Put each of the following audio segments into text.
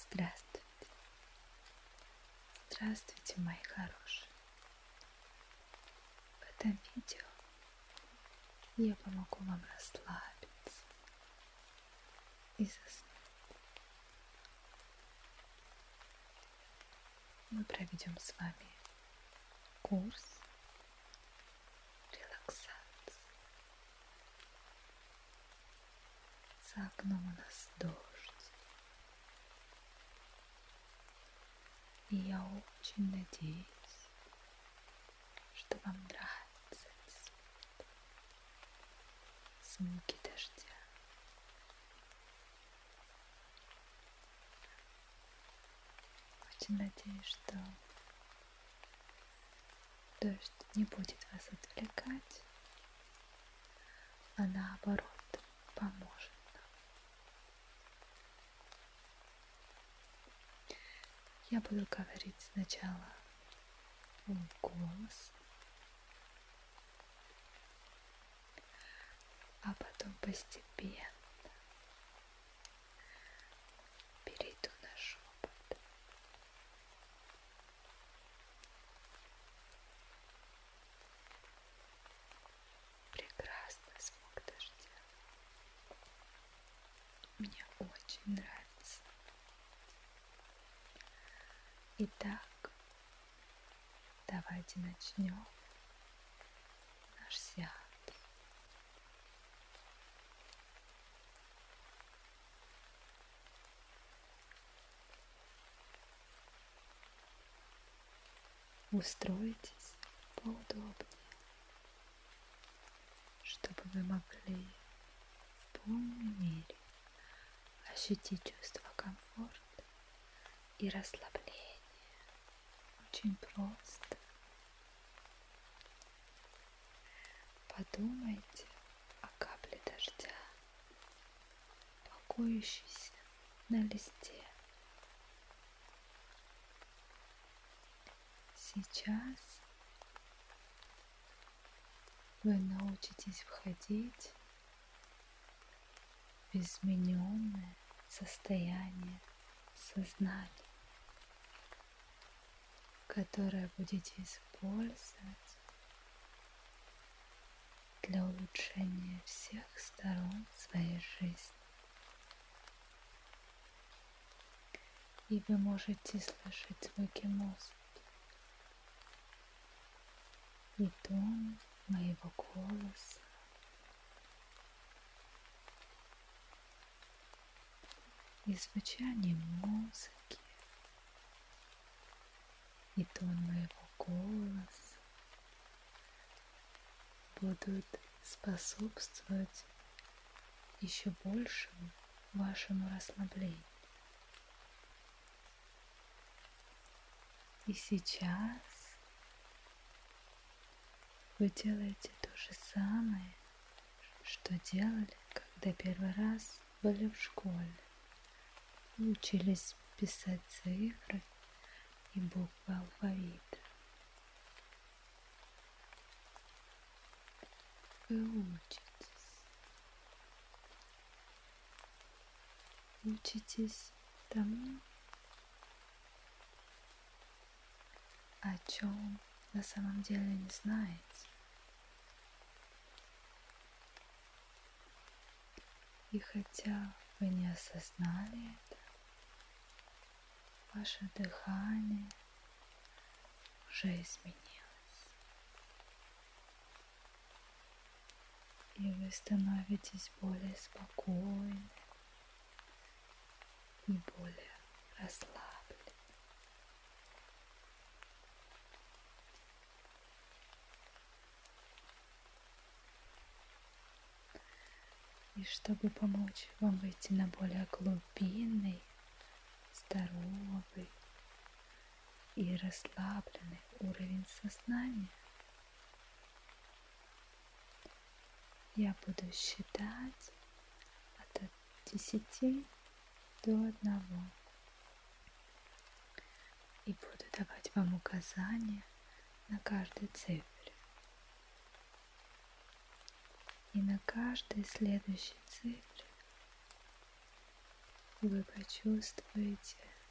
Здравствуйте, здравствуйте, мои хорошие. В этом видео я помогу вам расслабиться и заснуть. Мы проведем с вами курс релаксации. За окном у нас дождь. И я очень надеюсь, что вам нравятся эти звуки дождя. Очень надеюсь, что дождь не будет вас отвлекать, а наоборот поможет нам. Я буду говорить сначала вполголоса, а потом постепенно перейду на шепот. Прекрасный звук дождя. Мне очень нравится. Итак, давайте начнем наш сеанс. Устройтесь поудобнее, чтобы вы могли в полной мере ощутить чувство комфорта и расслабления. Очень просто. Подумайте о капле дождя, покоящейся на листе. Сейчас вы научитесь входить в измененное состояние сознания, которое будете использовать для улучшения всех сторон своей жизни. И вы можете слышать звуки музыки и тон моего голоса, и звучание музыки, и тон моего голоса будут способствовать еще большему вашему расслаблению. И сейчас вы делаете то же самое, что делали, когда первый раз были в школе. Вы учились писать цифры и буквы алфавита. Вы учитесь тому, о чем на самом деле не знаете. И хотя вы не осознали это, ваше дыхание уже изменилось. И вы становитесь более спокойны и более расслаблены. И чтобы помочь вам выйти на более глубинный, здоровый и расслабленный уровень сознания, я буду считать от 10 до 1 и буду давать вам указания на каждой цифре. И на каждой следующей цифре вы почувствуете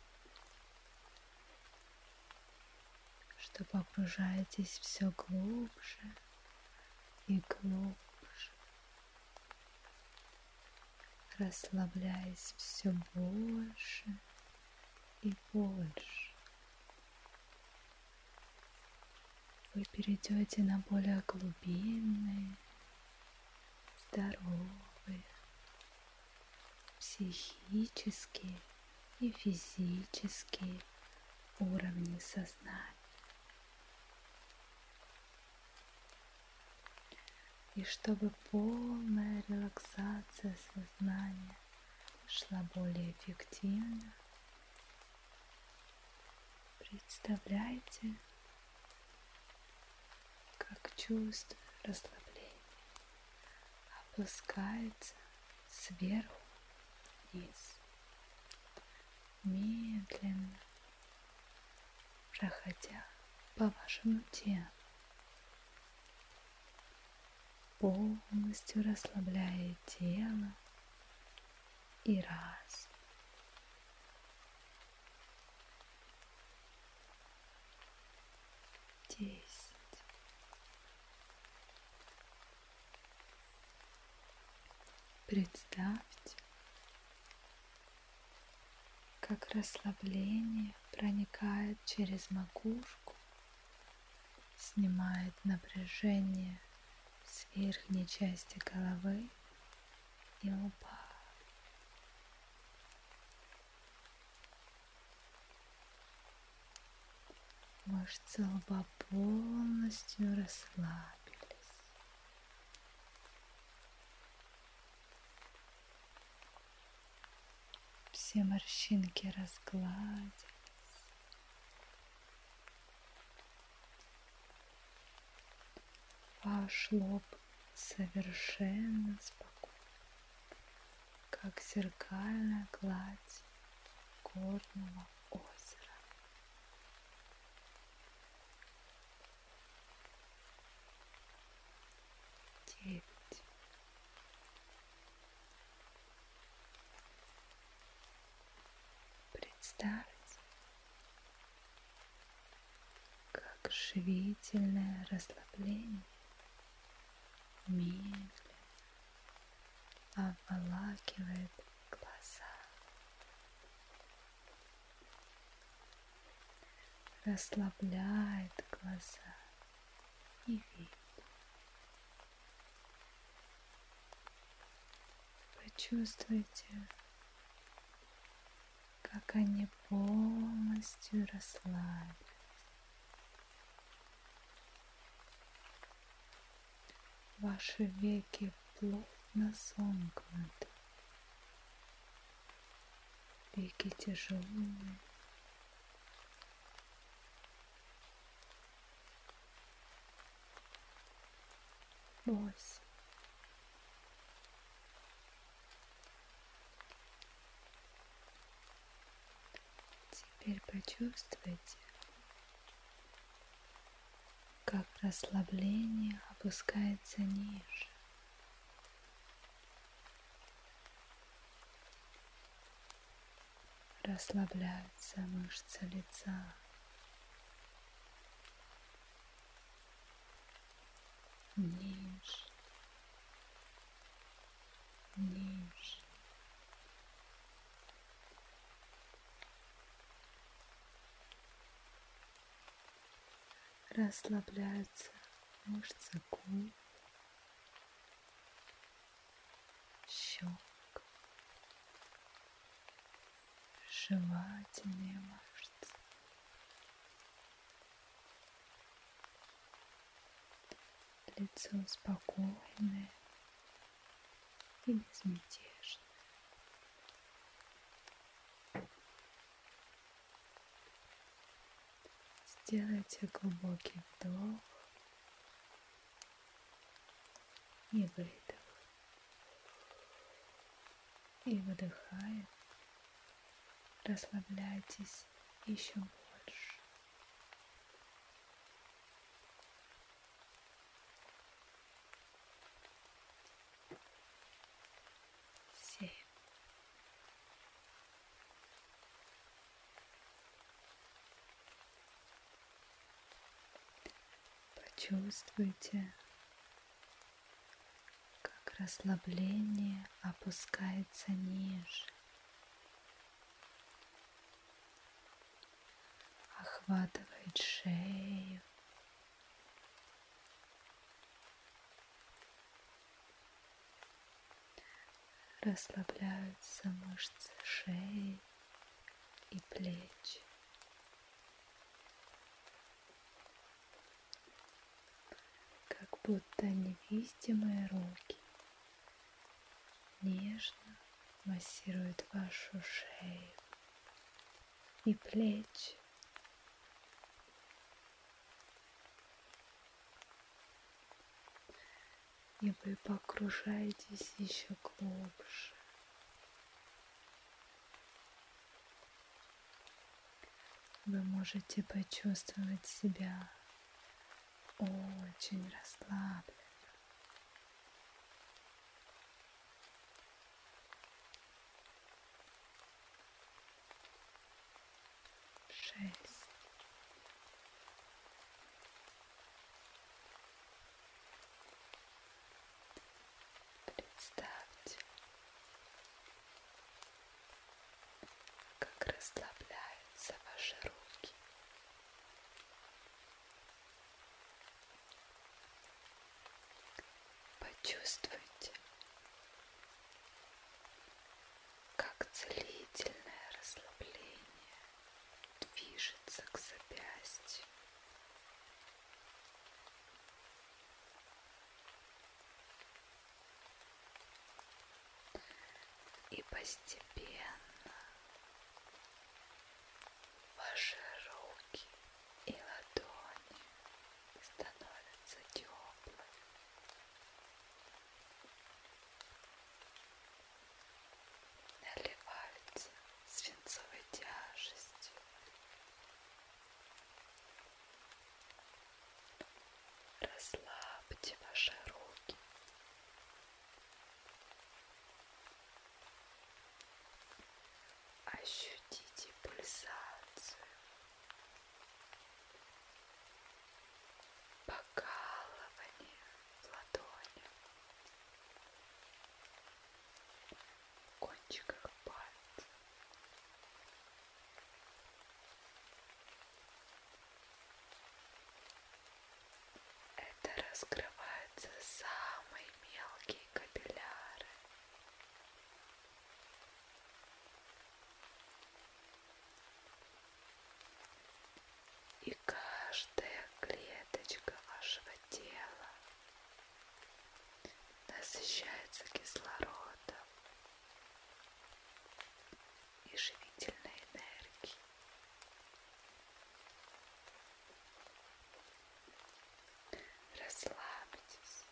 что погружаетесь все глубже и глубже, расслабляясь все больше и больше. Вы перейдете на более глубинные, здоровые, психические и физические уровни сознания. И чтобы полная релаксация сознания шла более эффективно, представляйте, как чувство расслабления опускается сверху вниз, медленно проходя по вашему телу, полностью расслабляя тело и разум. 10. Представьте, как расслабление проникает через макушку, снимает напряжение с верхней части головы и лба. Мышцы лба полностью расслабились. Все морщинки разгладились. Ваш лоб совершенно спокоен, как зеркальная гладь горного озера. 9. Представьте, как живительное расслабление медленно обволакивает глаза, расслабляет глаза и вид. Почувствуйте, как они полностью расслабились. Ваши веки плотно сомкнуты, веки тяжелые. 8. Теперь почувствуйте, как расслабление опускается ниже. Расслабляются мышцы лица, ниже, ниже. Расслабляются мышцы губ, щек, жевательные мышцы. Лицо спокойное и безмятежное. Сделайте глубокий вдох и выдох. И выдыхая, расслабляйтесь еще больше. 7. Почувствуйте, как расслабление опускается ниже, охватывает шею, расслабляются мышцы шеи и плеч. Как будто невидимые руки нежно массируют вашу шею и плечи. И вы погружаетесь еще глубже. Вы можете почувствовать себя очень расслабленно. Шесть. Представьте, как расслабляются ваши руки. Почувствуйте, как целительное расслабление движется к запястью. И постепенно ваши руки и ладони становятся теплыми. Наливаются свинцовой тяжестью. Расслабьте ваши руки. Ощутите пульсацию, покалывание в ладонях, в кончиках пальцев. Это раскрываются самые мелкие капилляры. И каждая клеточка вашего тела насыщается кислородом и живительной энергией. Расслабьтесь.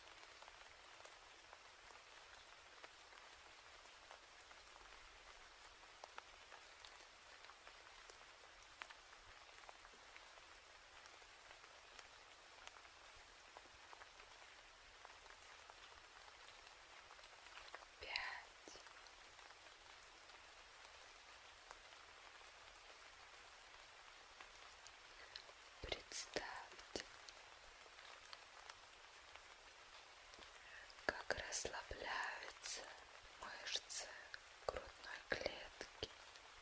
Пять. Представьте, как расслабляются мышцы грудной клетки.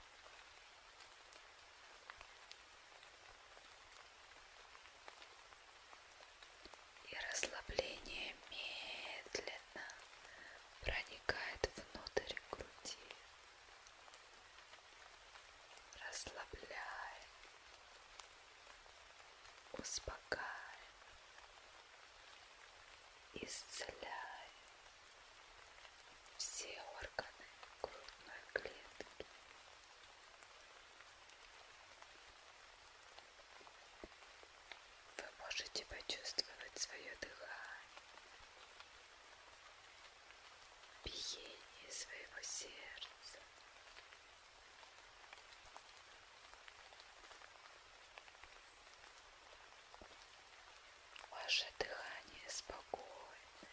И расслабление медленно проникает внутрь груди, расслабляя, успокаивая, исцеляя все органы грудной клетки. Вы можете почувствовать свое дыхание, биение своего сердца. Ваше дыхание спокойное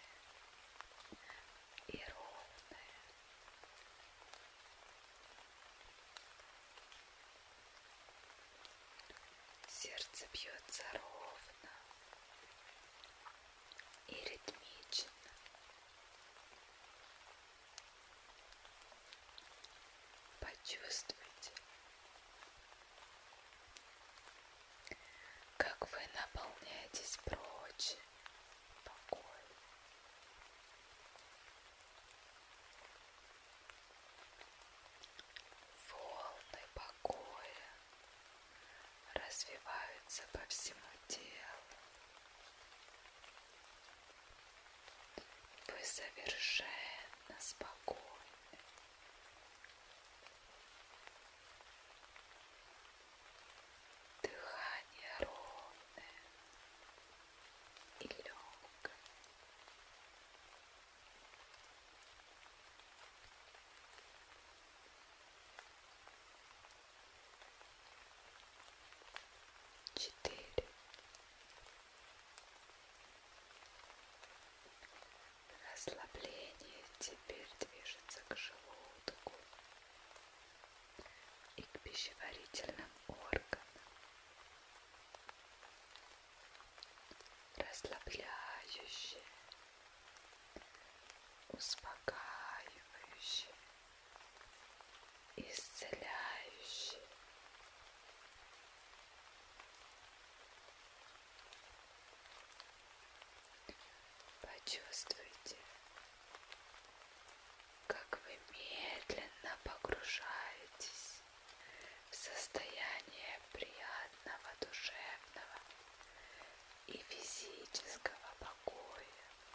и ровное. Сердце бьется ровно Чувствуйте, как вы наполняетесь прочь покоем. Волны покоя развиваются по всему телу. Вы совершенно спокойны. Дыхание ровное и легкое. Четыре. Расслабление теперь движется к желудку и к пищеварительным органам. Расслабляющее, успокаивающее, исцеляющее. Почувствуйте, как вы медленно погружаетесь в состояние приятного душевного и физического покоя.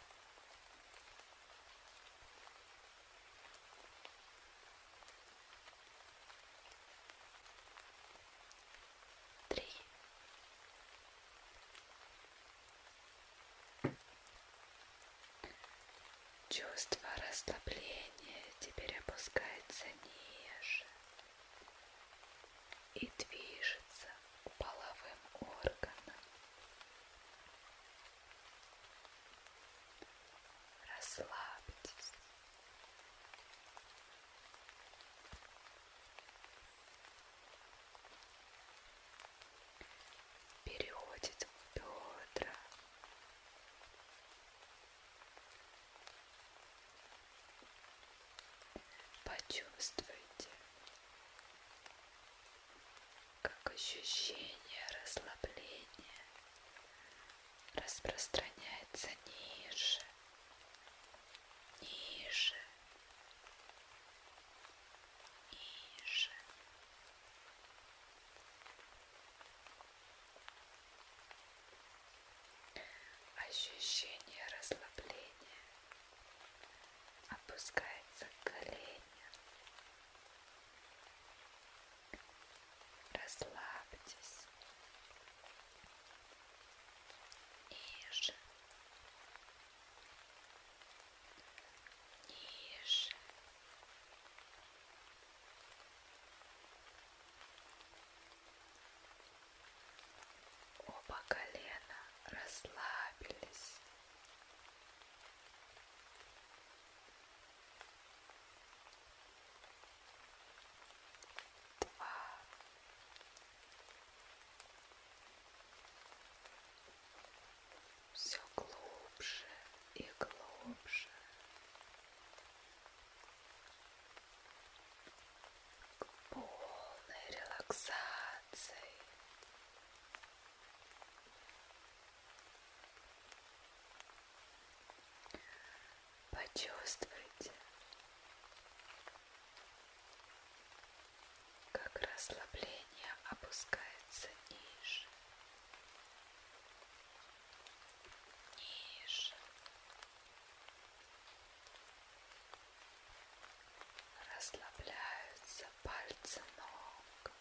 Три. Чувство расслабления теперь опускается ниже и движется к половым органам. Расслабьтесь. Переходит в бедра. Почувствуйте, как ощущение расслабления распространяется ниже, ниже, ниже. Ощущение расслабления опускается к коленям. Расслабьтесь. Ниже, ниже. Оба колена расслабились. Два. Все глубже и глубже. К полной релаксации. Почувствуйте, как расслабление опускается ниже, ниже. Расслабляются пальцы ног,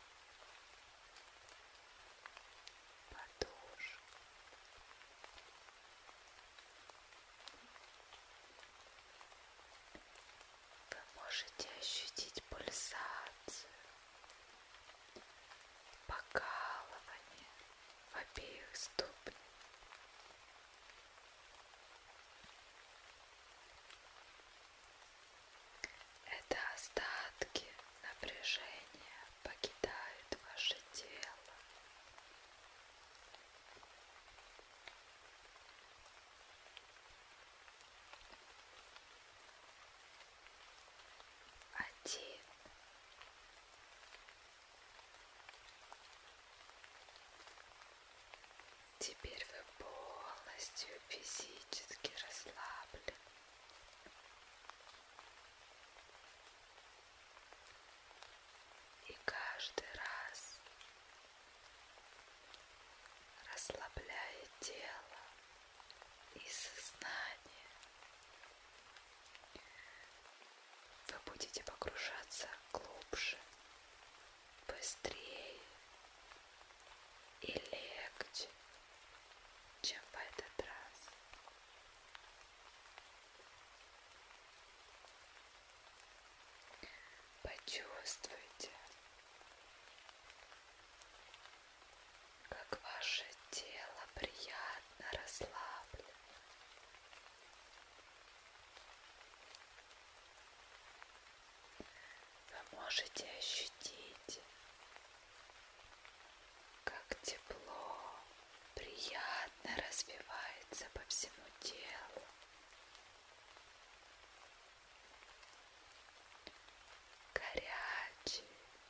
подушка. Вы можете ощутить пульсацию, покалывание в обеих ступнях. Это остатки напряжения покидают ваше тело. Теперь вы полностью физически расслаблены. И каждый раз, расслабляя тело и сознание, вы будете погружаться глубже, быстрее и легче, чем в этот раз. Почувствуйте, как ваше тело приятно расслаблено. Вы можете ощутить, как тепло приятно развивается по всему телу. Горячая,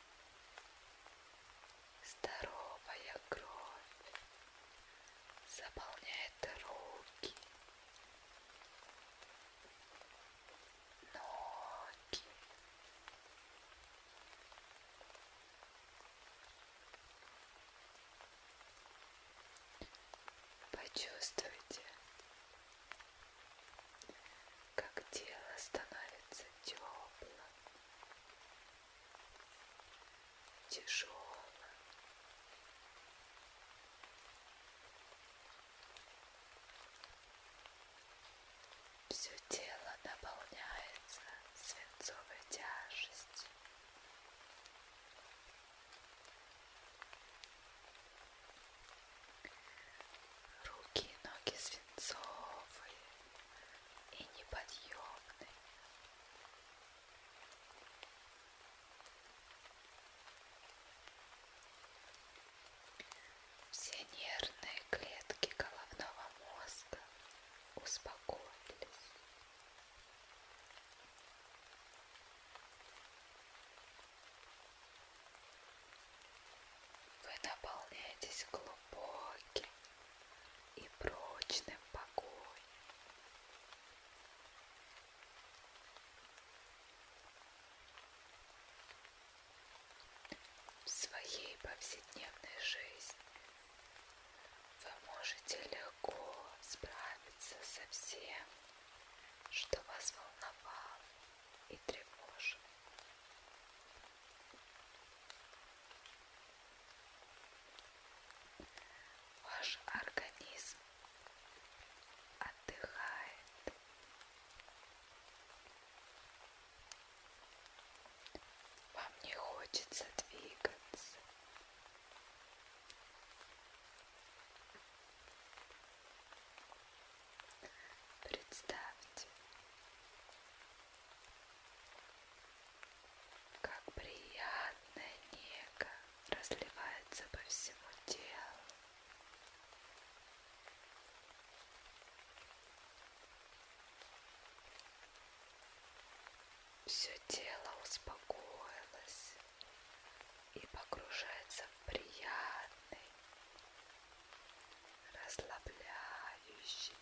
здоровая кровь заполняет руки, ноги, почувствуйте, как тело становится теплым, тяжелым. Все тело наполняется свинцовой тяжестью. Руки и ноги свинцовые и неподъемные. Все нервные клетки головного мозга успокоились. Вы наполняетесь глубоким и прочным покоем. В своей повседневной жизни вы можете легко справиться со всем, что вас волновало и тревожило. Ваш организм отдыхает. Вам не хочется двигаться. Представьте, как приятная нега разливается по всему телу. Все тело успокоилось и погружается в приятный, расслабляющий,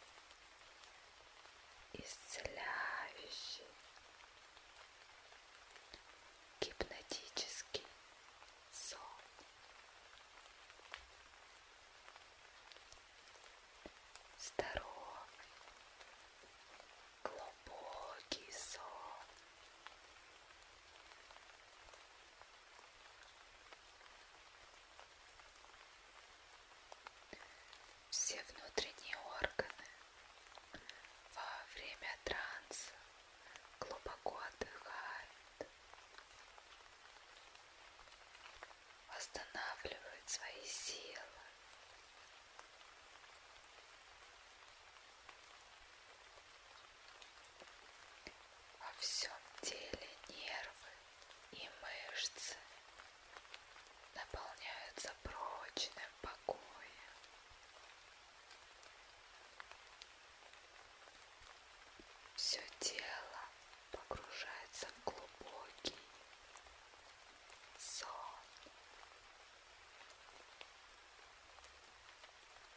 исцеляющий, гипнотический сон. Здоровый, глубокий сон. Все внутренние органы во время транса глубоко отдыхают, восстанавливают свои силы. Во всем теле нервы и мышцы наполняются прочным покоем. Все тело погружается в глубокий сон.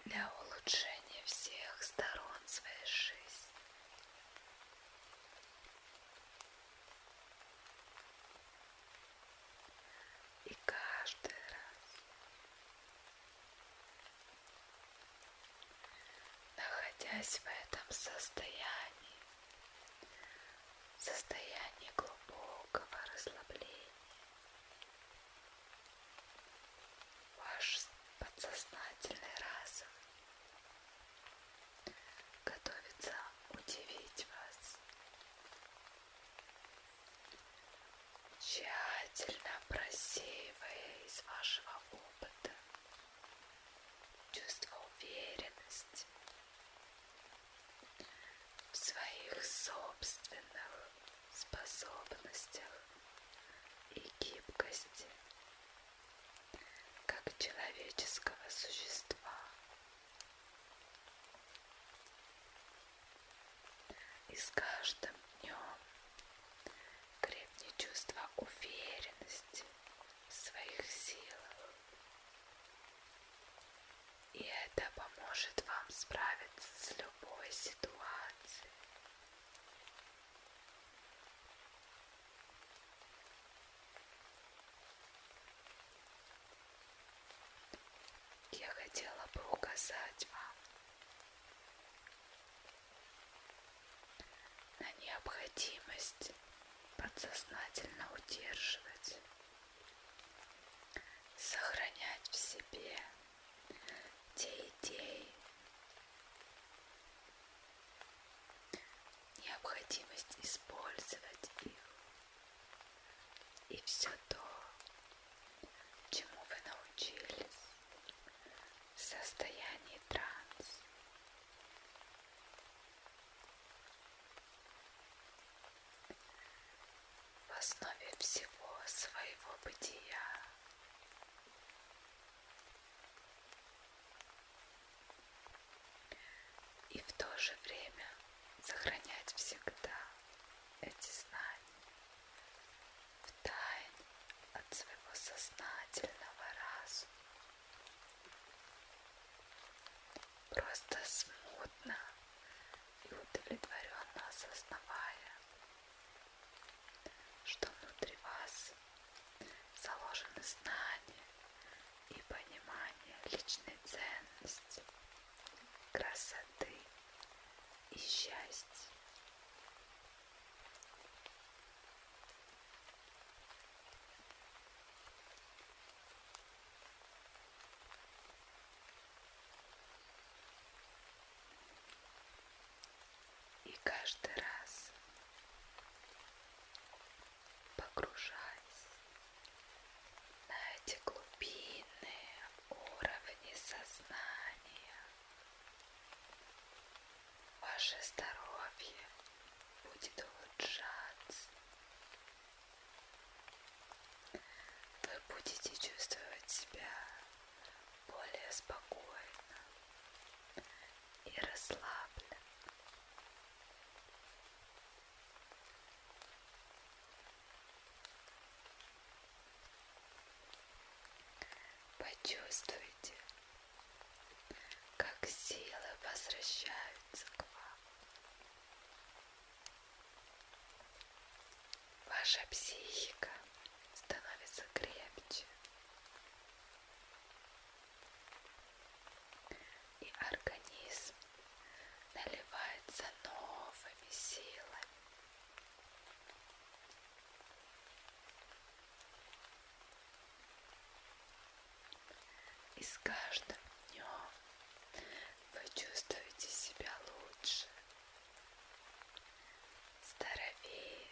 для улучшения всех сторон своей жизни. И каждый раз, находясь в этом состоянии глубокого расслабления, ваш подсознательный разум готовится удивить вас, тщательно просеивая из вашего опыта чувство уверенности в своих собственных способностях и гибкости как человеческого существа. И с каждым днем крепнет чувство уверенности в своих силах. И это поможет вам справиться с любой ситуацией. Я хотела бы указать вам на необходимость подсознательно удерживать, сохранять в себе те идеи, необходимость использовать их и все то, чему вы научились в состоянии транса. В основе всего своего бытия и в то же время сохранять всегда эти знания в тайне от своего сознательного разума. Просто смутно и удовлетворенно осознавая, что внутри вас заложены знания и понимание личной ценности, красоты и счастья. И каждый раз, погружаясь на эти глубинные уровни сознания, ваше здоровье будет улучшаться. Вы будете чувствовать себя более спокойно и расслабленно. Почувствуйте, как силы возвращаются к вам. Ваша психика становится крепче, и организм наливается новыми силами. И с каждым днем вы чувствуете себя лучше, здоровее.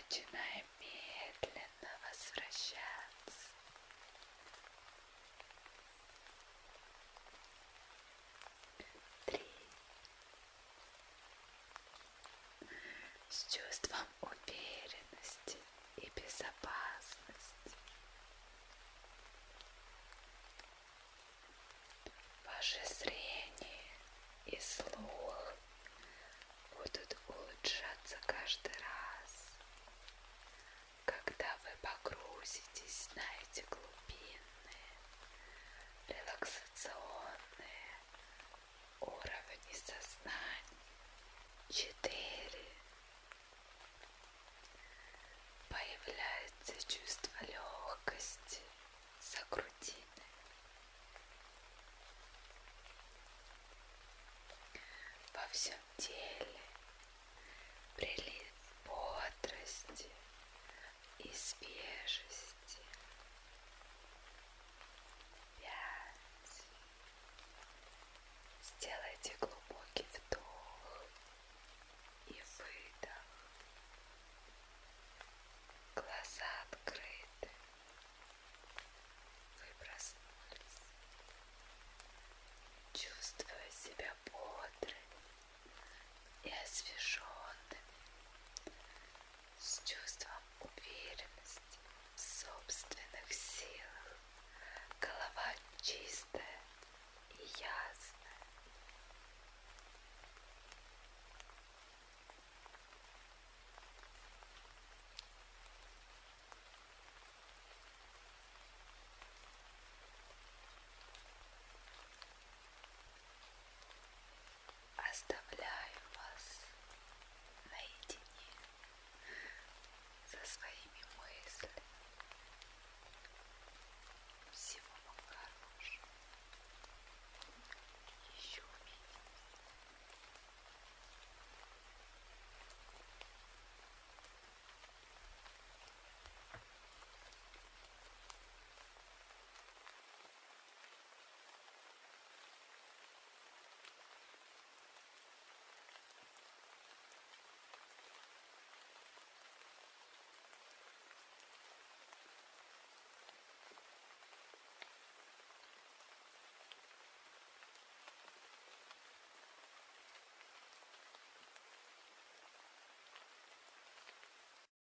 начинаем